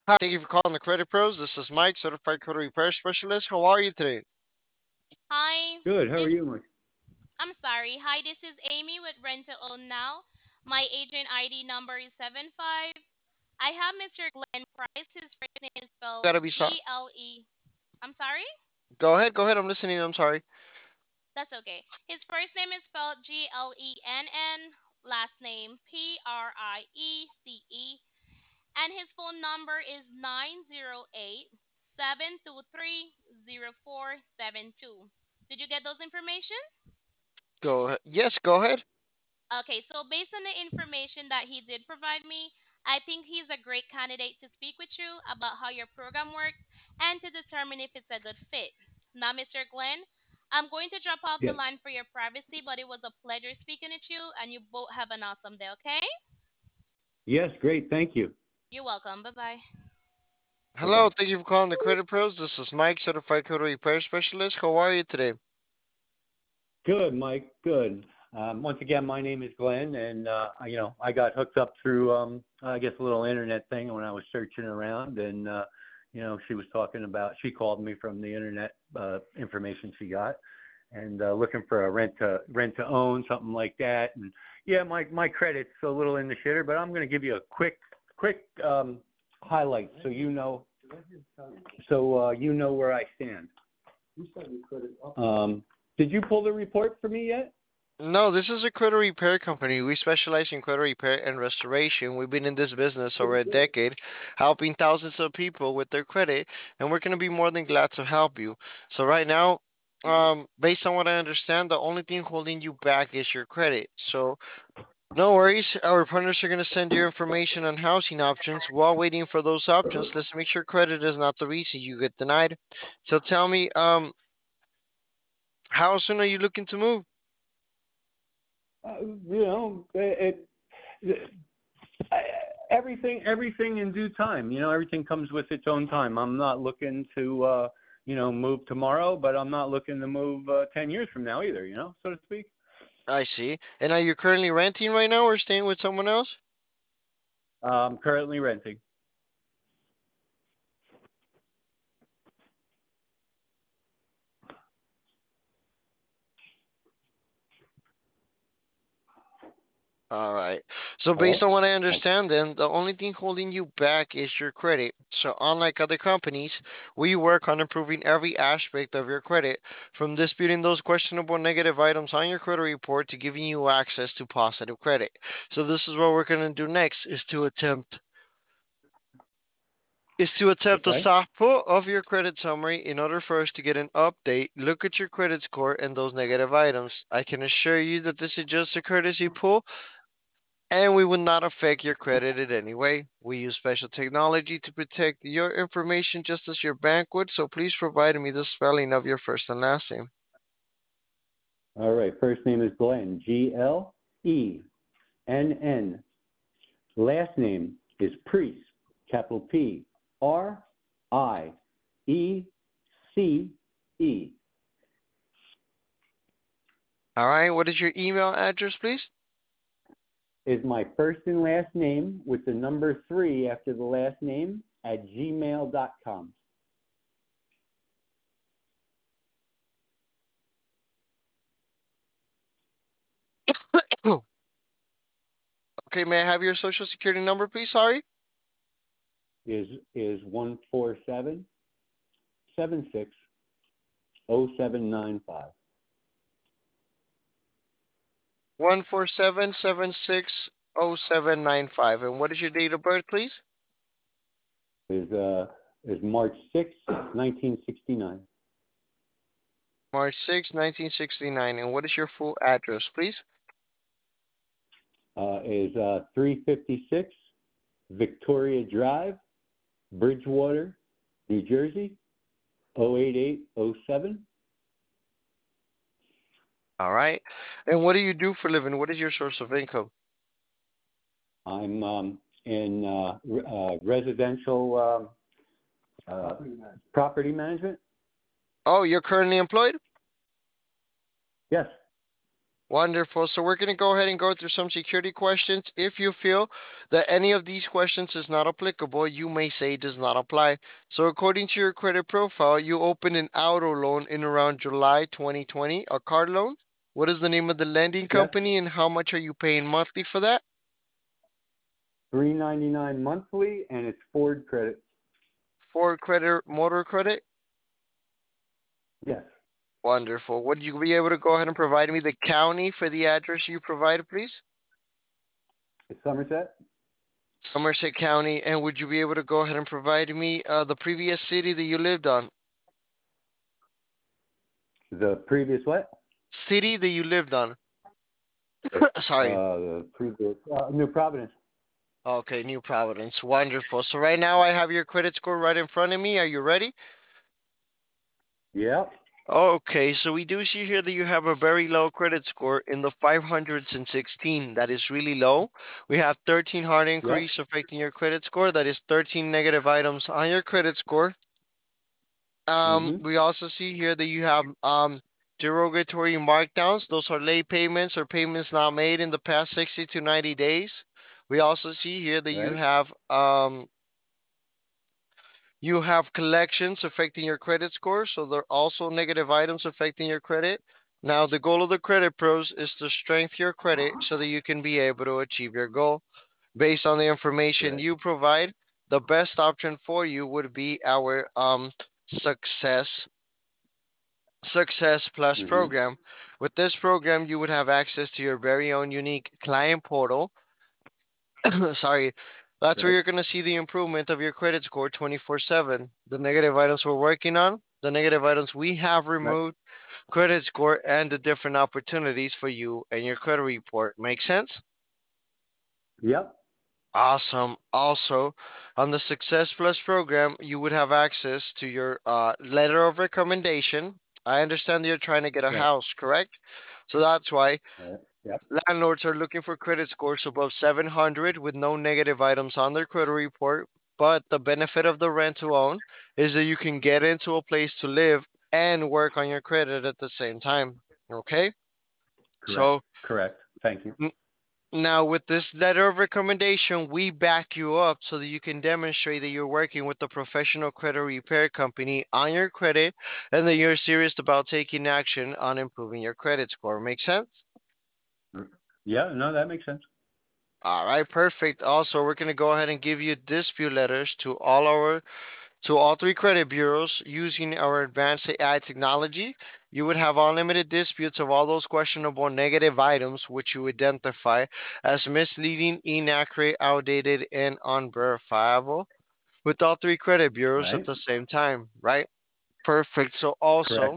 Hi, thank you for calling the Credit Pros. This is Mike, certified credit repair specialist. How are you today? Hi, Good. How are you, this Mike? I'm sorry. Hi, this is Amy with Rent to Own Now. My agent ID number is 75. I have Mr. Glenn Price. His first name is spelled Gotta be sorry. GLE. I'm sorry? Go ahead. Go ahead. I'm listening. I'm sorry. That's okay. His first name is spelled GLENN, last name PRIECE, and his phone number is 908-723-0472. Did you get those information? Go ahead. Yes, go ahead. Okay, so based on the information that he did provide me, I think he's a great candidate to speak with you about how your program works and to determine if it's a good fit. Now, Mr. Glenn, I'm going to drop off the Yes. line for your privacy, but it was a pleasure speaking with you, and you both have an awesome day, okay? Yes. Great. Thank you. You're welcome. Bye bye. Bye Hello. bye. Thank you for calling the Credit Pros. This is Mike, certified credit repair specialist. How are you today? Good, Mike. Good. Once again, my name is Glenn, and I got hooked up through, I guess, a little internet thing when I was searching around, and she was talking about. She called me from the internet information she got, and looking for a rent to own, something like that. And yeah, my credit's a little in the shitter, but I'm going to give you a quick highlight so you know where I stand. Did you pull the report for me yet? No, this is a credit repair company. We specialize in credit repair and restoration. We've been in this business over a decade, helping thousands of people with their credit, and we're going to be more than glad to help you. So right now, based on what I understand, the only thing holding you back is your credit. So no worries. Our partners are going to send you information on housing options. While waiting for those options, let's make sure credit is not the reason you get denied. So tell me, how soon are you looking to move? You know, it I- everything in due time. Everything comes with its own time. I'm not looking to move tomorrow, but I'm not looking to move 10 years from now either. So to speak. I see. And are you currently renting right now or staying with someone else? Currently renting. All right. So based Hello. on what I Oh, understand, then the only thing holding you back is your credit. So unlike other companies, we work on improving every aspect of your credit, from disputing those questionable negative items on your credit report to giving you access to positive credit. So this is what we're going to do next is to attempt a okay. sample of your credit summary in order for us to get an update, look at your credit score and those negative items. I can assure you that this is just a courtesy pull and we will not affect your credit in any way. We use special technology to protect your information just as your bank would, so please provide me the spelling of your first and last name. All right. First name is Glenn. Glenn. Last name is Priest. Capital Priece. All right, what is your email address, please? Is my first and last name with the number 3 after the last name at gmail.com. Okay, may I have your social security number, please? Sorry. Is 147760795. 147760795. And what is your date of birth, please? Is uh is March 6th, 1969. March 6, 1969. And what is your full address, please? Is 356 Victoria Drive, Bridgewater, New Jersey, 08807. All right. And what do you do for a living? What is your source of income? I'm in residential property management. Oh, you're currently employed? Yes. Wonderful. So we're going to go ahead and go through some security questions. If you feel that any of these questions is not applicable, you may say does not apply. So according to your credit profile, you opened an auto loan in around July 2020, a car loan. What is the name of the lending Yes. company and how much are you paying monthly for that? $399 monthly, and it's Ford credit. Ford Credit, Motor Credit. Yes. Wonderful. Would you be able to go ahead and provide me the county for the address you provided, please? It's Somerset. Somerset County. And would you be able to go ahead and provide me the previous city that you lived on? The previous what? City that you lived on. Sorry. The previous New Providence. Okay, New Providence. Wonderful. So right now I have your credit score right in front of me. Are you ready? Yep. Okay, so we do see here that you have a very low credit score in the 516. That is really low. We have 13 hard Yep. inquiries affecting your credit score. That is 13 negative items on your credit score. Mhm. We also see here that you have derogatory markdowns. Those are late payments or payments not made in the past 60 to 90 days. We also see here that Right. you have collections affecting your credit score, so there are also negative items affecting your credit. Now, the goal of the credit pros is to strengthen your credit so that you can be able to achieve your goal. Based on the information Correct. you provide, the best option for you would be our success Success Plus Mhm. program. With this program, you would have access to your very own unique client portal. Sorry, that's where Right. you're going to see the improvement of your credit score 24/7. The negative items we're working on, the negative items we have Right. removed, credit score, and the different opportunities for you and your credit report. Make sense? Yep. Awesome. Also, on the Success Plus program, you would have access to your letter of recommendation. I understand you're trying to get a Right. house, correct? So that's why Right. Yep. landlords are looking for credit scores above 700 with no negative items on their credit report. But the benefit of the rent to own is that you can get into a place to live and work on your credit at the same time. Okay? Correct. So Correct. Thank you. now, with this letter of recommendation, we back you up so that you can demonstrate that you're working with a professional credit repair company on your credit and that you're serious about taking action on improving your credit score. Make sense? Yeah. No, that makes sense. All right, perfect. Also, we're going to go ahead and give you dispute letters to all three credit bureaus using our advanced AI technology. You would have unlimited disputes of all those questionable negative items which you identify as misleading, inaccurate, outdated, and unverifiable with all three credit bureaus at Right. the same time, right? Perfect. So Correct. also,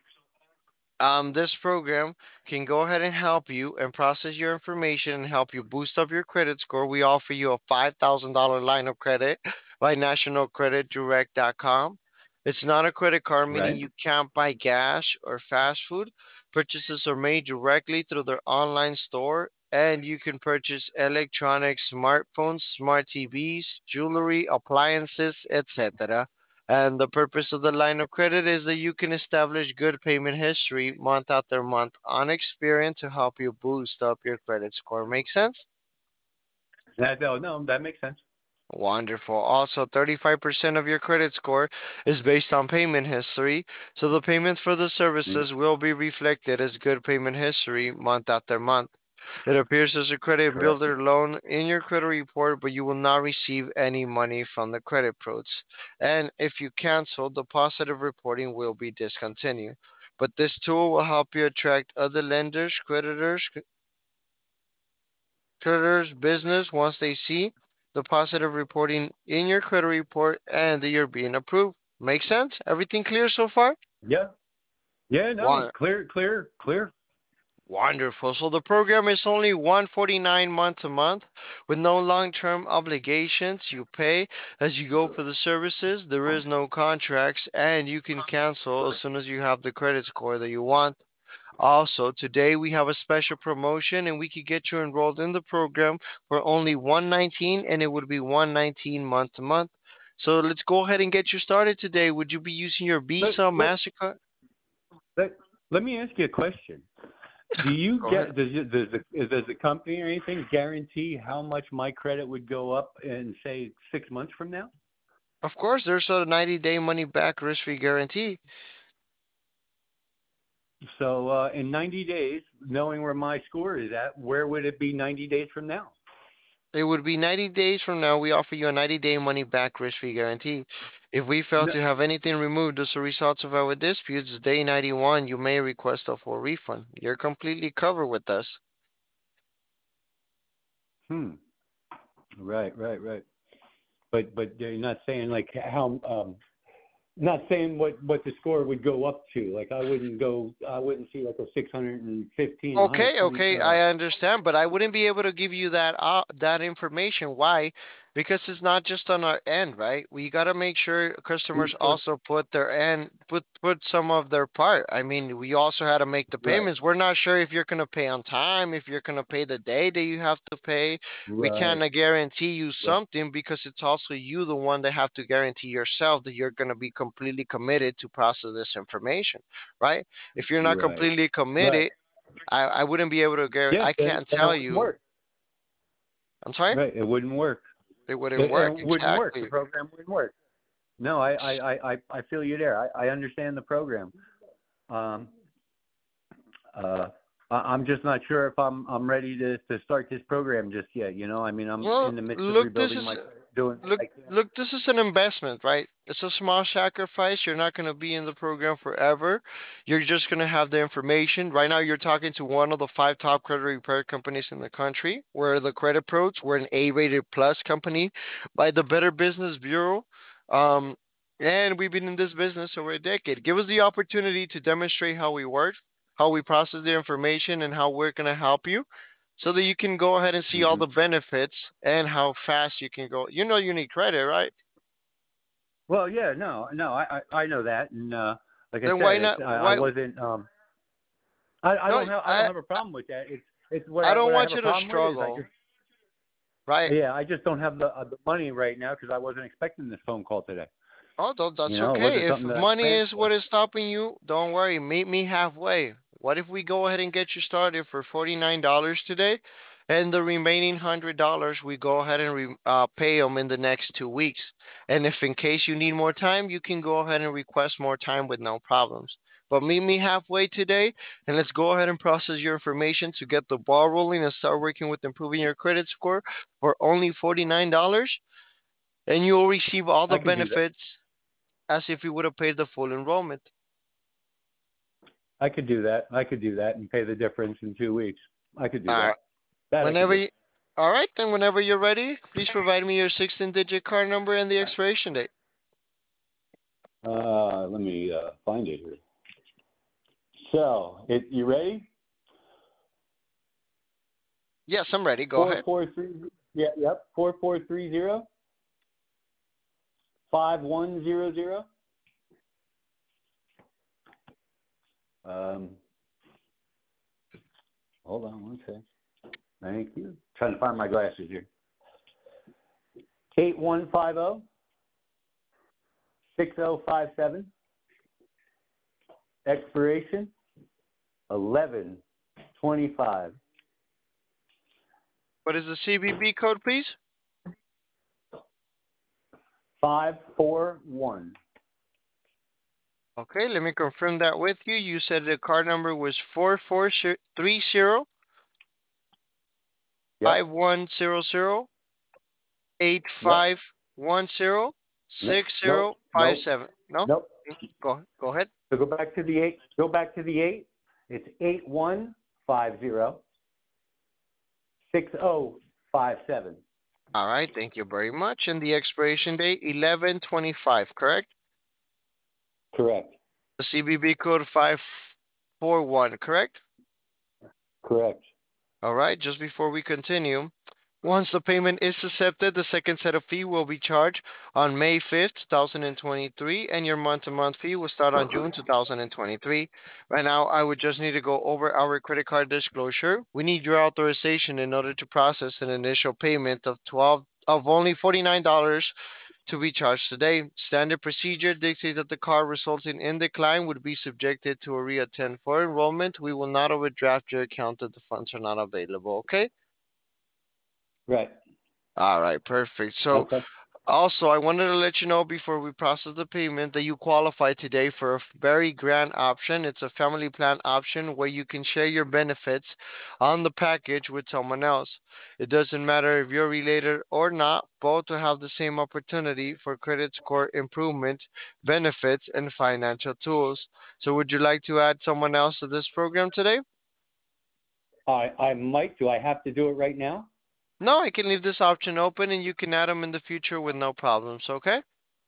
this program can go ahead and help you and process your information and help you boost up your credit score. We offer you a $5,000 line of credit by nationalcreditdirect.com. It's not a credit card, meaning Right. you can't buy gas or fast food. Purchases are made directly through their online store, and you can purchase electronics, smartphones, smart TVs, jewelry, appliances, etc. And the purpose of the line of credit is that you can establish good payment history month after month on Experian to help you boost up your credit score. Make sense? That no, no, that makes sense. Wonderful. Also, 35% of your credit score is based on payment history, so the payments for the Mm. services will be reflected as good payment history month after month. It appears as a credit Correct. builder loan in your credit report, but you will not receive any money from the credit pros. And if you cancel, the positive reporting will be discontinued. But this tool will help you attract other lenders, creditors, business once they see the positive reporting in your credit report and that you're being approved. Make sense? Everything clear so far? Yeah. Yeah. No. One. Clear. Clear. Clear. Wonderful. So the program is only 149 month to month with no long-term obligations. You pay as you go for the services. There is no contracts and you can cancel as soon as you have the credit score that you want. Also, today we have a special promotion and we could get you enrolled in the program for only 119 and it would be 119 month to month. So let's go ahead and get you started today. Would you be using your Let Visa, let MasterCard? let, let me ask you a question. Do you Go ahead. get does the company or anything guarantee how much my credit would go up in say 6 months from now? Of course, there's a 90-day money back risk free guarantee. So in 90 days, knowing where my score is at, where would it be 90 days from now? It would be 90 days from now. We offer you a 90-day money back risk free guarantee. If we fail No, to have anything removed as a result of our disputes, day 91, you may request a full refund. You're completely covered with us. hmm. Right. But you're not saying like how not saying what the score would go up to. Like I wouldn't see like a 615, Okay, 120. okay, I understand, but I wouldn't be able to give you that information. Why? Because it's not just on our end, right? We got to make sure customers So, also put their end, put some of their part. I mean, we also had to make the right, payments. We're not sure if you're gonna pay on time, if you're gonna pay the day that you have to pay. We can't right, guarantee you right, something because it's also you the one that have to guarantee yourself that you're gonna be completely committed to process this information, right? If you're not right, completely right. committed, I wouldn't be able to Yeah, I can't then it tell wouldn't you. work. I'm sorry? Right, it wouldn't work. It wouldn't It work. wouldn't work. The Exactly. program wouldn't work. No, I feel you there. I understand the program. Um, uh, I'm just not sure if I'm ready to start this program just yet. You know, I mean, I'm Well, in the midst of look, this rebuilding is my doing what look I can. look, this is an investment, right? It's a small sacrifice. You're not going to be in the program forever. You're just going to have the information. Right now you're talking to one of the five top credit repair companies in the country. We're the Credit Pros. We're an A-rated plus company by the Better Business Bureau. Um, and we've been in this business over a decade. Give us the opportunity to demonstrate how we work, how we process the information, and how we're going to help you so that you can go ahead and see all Hmm. the benefits and how fast you can go. You know you need credit, right? Well, yeah, no, I know that, and like I Then said, why not? I Why? wasn't. No, I don't have a problem with that. It's I don't what I have want a you to problem with is I struggle, just right? yeah I just don't have the money right now because I wasn't expecting this phone call today. Oh, You that's know, it okay. wasn't If something that I money planned is for. what is stopping you, don't worry. Meet me halfway. What if we go ahead and get you started for $49 today, and the remaining $100 we go ahead and pay them in the next 2 weeks. And if in case you need more time, you can go ahead and request more time with no problems. But meet me halfway today, and let's go ahead and process your information to get the ball rolling and start working with improving your credit score for only $49, and you will receive all the I could do that. benefits as if you would have paid the full enrollment. I could do that. I could do that and pay the difference in 2 weeks. I could do All that. right. That I could Whenever do. you, all right, then whenever you're ready, please provide me your 16-digit card number and the expiration date. Let me find it here. So, you ready? Yes, I'm ready. Go Four ahead. four three. Yeah, yep. 4430 5100. Um, hold on one second. Thank you. Trying to find my glasses here. 8150 6057. Expiration 11/25. What is the CVV code, please? 541. Okay, let me confirm that with you. You said the card number was 4430 Yep. 5100 eight Yep. five one zero Nope. six Nope. zero five Nope. seven. No? Nope. Go ahead. So go back to the 8. Go back to the 8. It's 8150 6057. All right, thank you very much. And the expiration date 11/25, correct? Correct. The CVV code 541, correct? Correct. All right, just before we continue, once the payment is accepted, the second set of fee will be charged on May 5th, 2023, and your month-to-month fee will start on June 2023. Right now, I would just need to go over our credit card disclosure. We need your authorization in order to process an initial payment of only $49 to be charged today. Standard procedure dictates that the call resulting in decline would be subjected to a reattend for enrollment. We will not overdraft your account if the funds are not available. Okay. Right. All right, perfect. So Okay. also, I wanted to let you know before we process the payment that you qualify today for a very grand option. It's a family plan option where you can share your benefits on the package with someone else. It doesn't matter if you're related or not, both will have the same opportunity for credit score improvement, benefits, and financial tools. So, would you like to add someone else to this program today? I might. Do I have to do it right now? No, I can leave this option open and you can add them in the future with no problems, okay?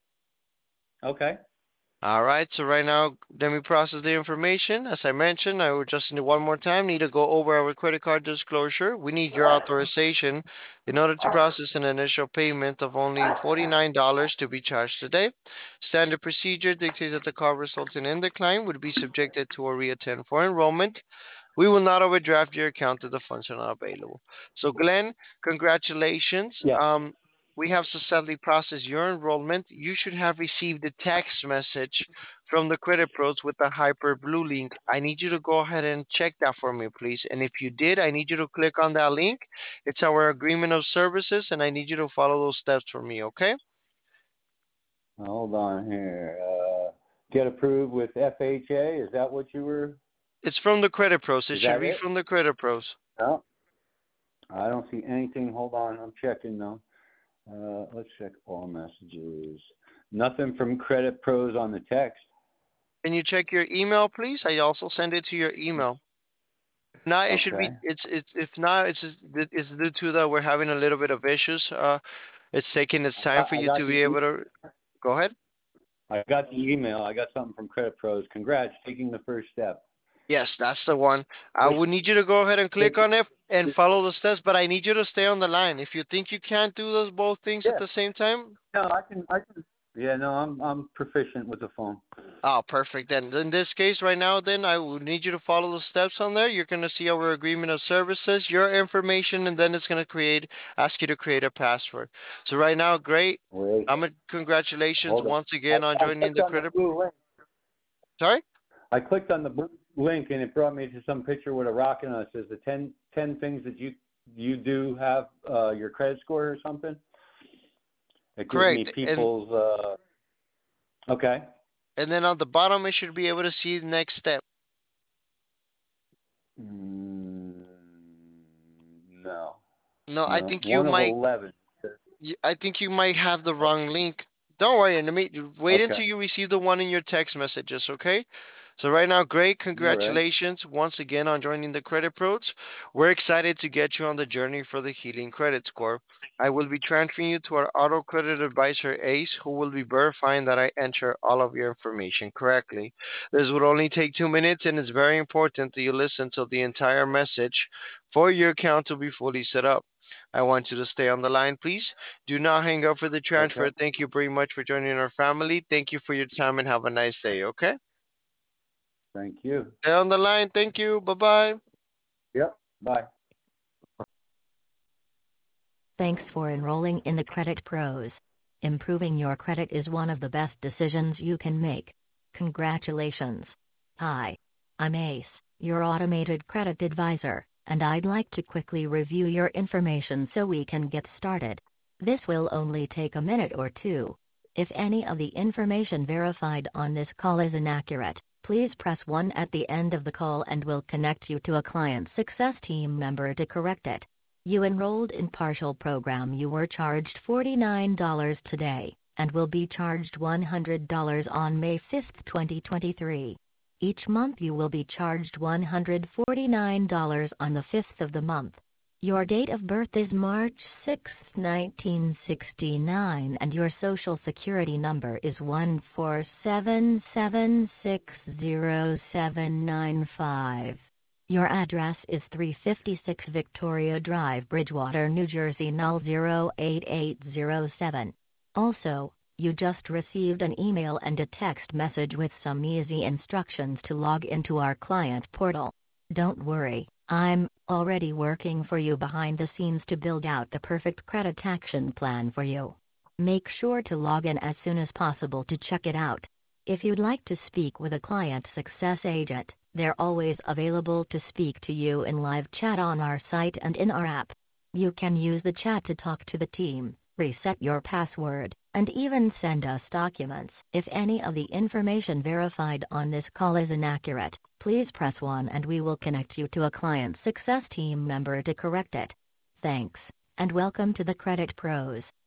Okay. All right, so right now, let me process the information. As I mentioned, I would just need one more time need to go over our credit card disclosure. We need your authorization in order to process an initial payment of only $49 to be charged today. Standard procedure dictates that the card resulting in decline would be subjected to a reattend for enrollment. We will not overdraft your account if the funds are not available. So, Glenn, congratulations. Yes. We have successfully processed your enrollment. You should have received a text message from the Credit Pros with the Hyper Blue link. I need you to go ahead and check that for me, please. And if you did, I need you to click on that link. It's our agreement of services, and I need you to follow those steps for me, okay? Hold on here. Get approved with FHA. Is that what you were? It's from the Credit Pros. It Is should that be it? from the Credit Pros. No. I don't see anything. Hold on. I'm checking now. Let's check all messages. Nothing from Credit Pros on the text. Can you check your email, please? I also send it to your email. If not, it should Okay. be. It's if not, it's due to that we're having a little bit of issues. It's taking its time for I you got to the be able to go ahead. I got the email. I got something from Credit Pros. Congrats, taking the first step. Yes, that's the one. I Click, would need you to go ahead and click click. on it and follow the steps, but I need you to stay on the line. If you think you can't do those both things at Yeah. the same time, No, I can. I can. Yeah. No, I'm proficient with the phone. oh, perfect. Then in this case, right now, then I would need you to follow the steps on there. You're gonna see our agreement of services, your information, and then it's gonna ask you to create a password. So right now, great. Wait. Congratulations Hold on. once again on I joining clicked the on the credit. blue link. Sorry. I clicked on the blue link and it brought me to some picture with a rocket on it. It says the 10 things that you do have your credit score or something. It gives me Correct. people's. Okay. And then on the bottom, it should be able to see the next step. Mm, no. No, I No. think you One of might. 11. I think you might have the wrong link. Don't worry, wait Okay. until you receive the one in your text messages, okay? So right now, great, All right. congratulations once again on joining the Credit Pros. We're excited to get you on the journey for the Healing Credit Score. I will be transferring you to our auto credit advisor Ace, who will be verifying that I enter all of your information correctly. This would only take 2 minutes, and it's very important that you listen to the entire message for your account to be fully set up. I want you to stay on the line, please. Do not hang up for the Okay. transfer. Thank you very much for joining our family. Thank you for your time and have a nice day, okay? Thank you. Stay on the line. Thank you. Bye bye. Yep. Bye. Thanks for enrolling in the Credit Pros. Improving your credit is one of the best decisions you can make. Congratulations. Hi. I'm Ace, your automated credit advisor, and I'd like to quickly review your information so we can get started. This will only take a minute or two. If any of the information verified on this call is inaccurate, please press 1 at the end of the call and we'll connect you to a client success team member to correct it. You enrolled in partial program. You were charged $49 today, and will be charged $100 on May 5, 2023. Each month you will be charged $149 on the 5th of the month. Your date of birth is March 6, 1969 and your social security number is 147760795. Your address is 356 Victoria Drive, Bridgewater, New Jersey 08807. Also, you just received an email and a text message with some easy instructions to log into our client portal. Don't worry, I'm already working for you behind the scenes to build out the perfect credit action plan for you. Make sure to log in as soon as possible to check it out. If you'd like to speak with a client success agent, they're always available to speak to you in live chat on our site and in our app. You can use the chat to talk to the team, reset your password, and even send us documents. If any of the information verified on this call is inaccurate, please press 1 and we will connect you to a client success team member to correct it. Thanks, and welcome to the Credit Pros.